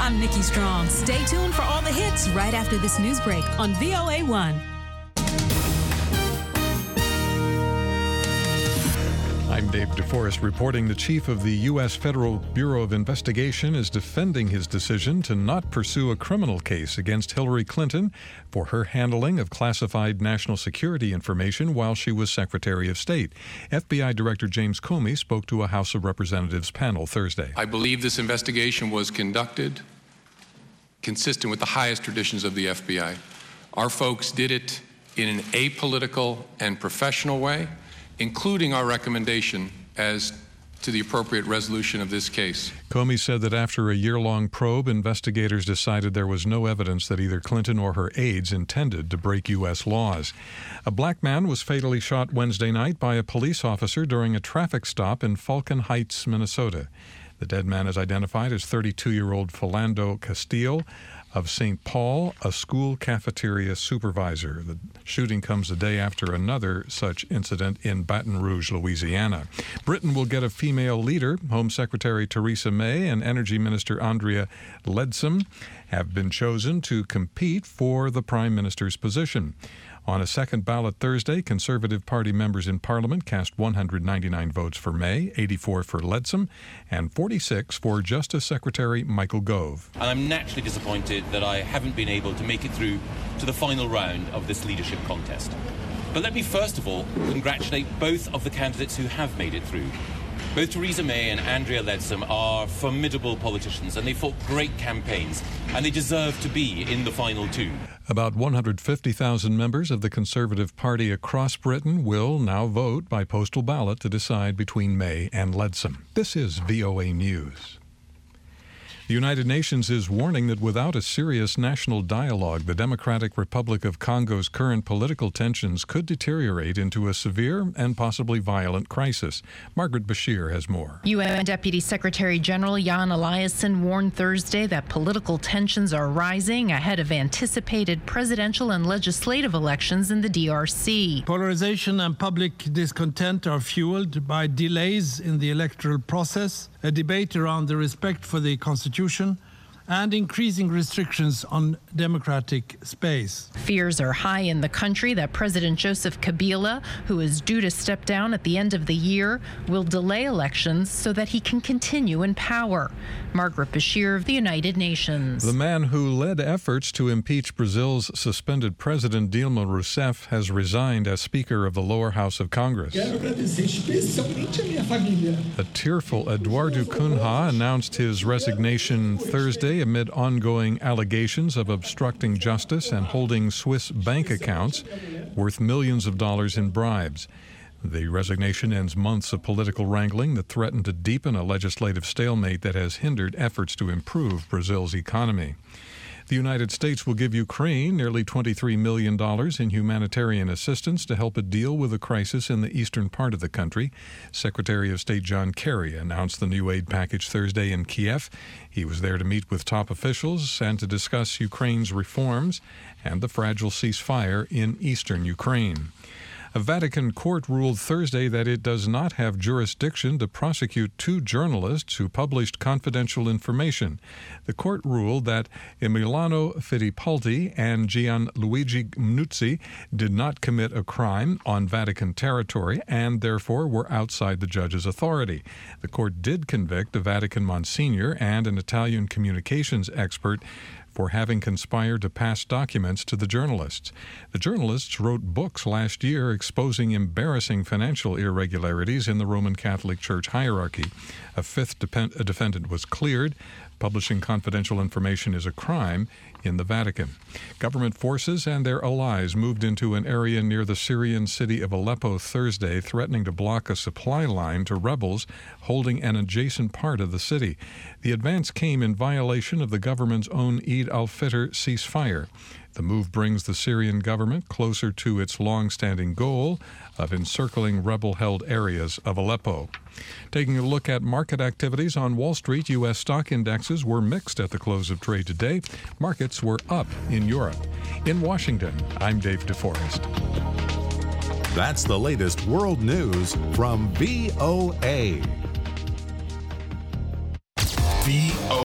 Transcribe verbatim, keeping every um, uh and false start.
I'm Nikki Strong. Stay tuned for all the hits right after this news break on V O A one. I'm Dave DeForest reporting the chief of the U S Federal Bureau of Investigation is defending his decision to not pursue a criminal case against Hillary Clinton for her handling of classified national security information while she was Secretary of State. F B I Director James Comey spoke to a House of Representatives panel Thursday. I believe this investigation was conducted consistent with the highest traditions of the F B I. Our folks did it in an apolitical and professional way, including our recommendation as to the appropriate resolution of this case. Comey said that after a year-long probe, investigators decided there was no evidence that either Clinton or her aides intended to break U S laws. A black man was fatally shot Wednesday night by a police officer during a traffic stop in Falcon Heights, Minnesota. The dead man is identified as thirty-two-year-old Philando Castillo of Saint Paul, a school cafeteria supervisor. The shooting comes a day after another such incident in Baton Rouge, Louisiana. Britain will get a female leader. Home Secretary Theresa May and Energy Minister Andrea Leadsom have been chosen to compete for the Prime Minister's position. On a second ballot Thursday, Conservative Party members in Parliament cast one hundred ninety-nine votes for May, eighty-four for Leadsom, and forty-six for Justice Secretary Michael Gove. And I'm naturally disappointed that I haven't been able to make it through to the final round of this leadership contest. But let me first of all congratulate both of the candidates who have made it through. Both Theresa May and Andrea Leadsom are formidable politicians, and they fought great campaigns, and they deserve to be in the final two. About one hundred fifty thousand members of the Conservative Party across Britain will now vote by postal ballot to decide between May and Leadsom. This is V O A News. The United Nations is warning that without a serious national dialogue, the Democratic Republic of Congo's current political tensions could deteriorate into a severe and possibly violent crisis. Margaret Bashir has more. U N Deputy Secretary General Jan Eliasson warned Thursday that political tensions are rising ahead of anticipated presidential and legislative elections in the D R C. Polarization and public discontent are fueled by delays in the electoral process, a debate around the respect for the Constitution, and increasing restrictions on democratic space. Fears are high in the country that President Joseph Kabila, who is due to step down at the end of the year, will delay elections so that he can continue in power. Margaret Bashir of the United Nations. The man who led efforts to impeach Brazil's suspended president Dilma Rousseff has resigned as Speaker of the lower house of Congress. A tearful Eduardo Cunha announced his resignation Thursday amid ongoing allegations of obstructing justice and holding Swiss bank accounts worth millions of dollars in bribes. The resignation ends months of political wrangling that threatened to deepen a legislative stalemate that has hindered efforts to improve Brazil's economy. The United States will give Ukraine nearly twenty-three million dollars in humanitarian assistance to help it deal with a crisis in the eastern part of the country. Secretary of State John Kerry announced the new aid package Thursday in Kiev. He was there to meet with top officials and to discuss Ukraine's reforms and the fragile ceasefire in eastern Ukraine. A Vatican court ruled Thursday that it does not have jurisdiction to prosecute two journalists who published confidential information. The court ruled that Emiliano Fittipaldi and Gianluigi Mnuzzi did not commit a crime on Vatican territory and therefore were outside the judge's authority. The court did convict a Vatican Monsignor and an Italian communications expert for having conspired to pass documents to the journalists. The journalists wrote books last year exposing embarrassing financial irregularities in the Roman Catholic Church hierarchy. A fifth depend- a defendant was cleared. Publishing confidential information is a crime in the Vatican. Government forces and their allies moved into an area near the Syrian city of Aleppo Thursday, threatening to block a supply line to rebels holding an adjacent part of the city. The advance came in violation of the government's own Eid al-Fitr ceasefire. The move brings the Syrian government closer to its long-standing goal of encircling rebel-held areas of Aleppo. Taking a look at market activities on Wall Street, U S stock indexes were mixed at the close of trade today. Markets were up in Europe. In Washington, I'm Dave DeForest. That's the latest world news from V O A. V O A.